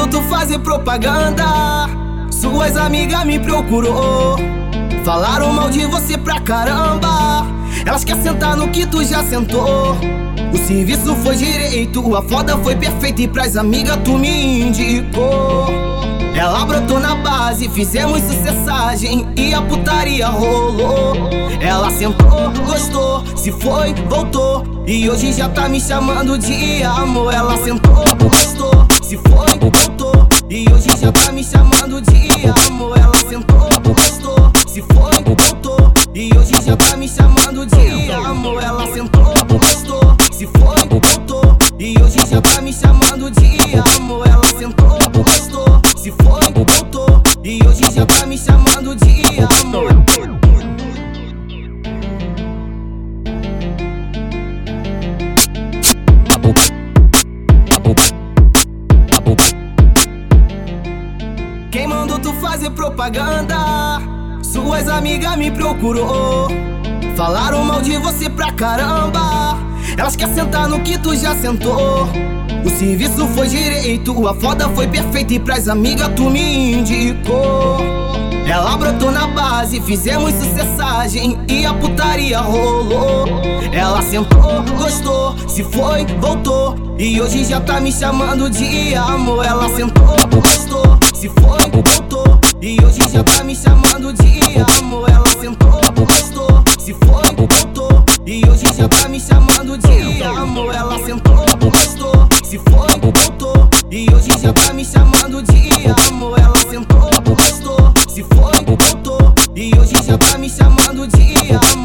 mandou tu fazer propaganda, suas amigas me procurou, falaram mal de você pra caramba. Elas querem sentar no que tu já sentou. O serviço foi direito, a foda foi perfeita e pras amigas tu me indicou. Ela brotou na base, fizemos sucessagem e a putaria rolou. Ela sentou, gostou, se foi, voltou e hoje já tá me chamando de amor. Ela sentou, gostou, se foi, voltou e hoje já tá me chamando de amor. Ela sentou, gostou, se foi, voltou e hoje já tá me chamando de amor. Ela sentou, gostou, se foi, voltou e hoje já tá me chamando de amor. Ela sentou, gostou, se foi, voltou e hoje já tá me chamando de amor. Quem mandou tu fazer propaganda? Suas amigas me procurou, falaram mal de você pra caramba. Elas querem sentar no que tu já sentou. O serviço foi direito, a foda foi perfeita e pras amigas tu me indicou. Ela brotou na base, fizemos sucessagem e a putaria rolou. Ela sentou, gostou, se foi, voltou e hoje já tá me chamando de amor. Ela sentou, gostou, se foi, voltou e hoje já tá me chamando de amor. Ela sentou, gostou, se foi, voltou e hoje já tá me chamando de amor. Ela sentou, gostou, se foi, voltou e hoje já tá me chamando de amor. Ela sentou, gostou, se foi, voltou e hoje já tá me chamando de amor.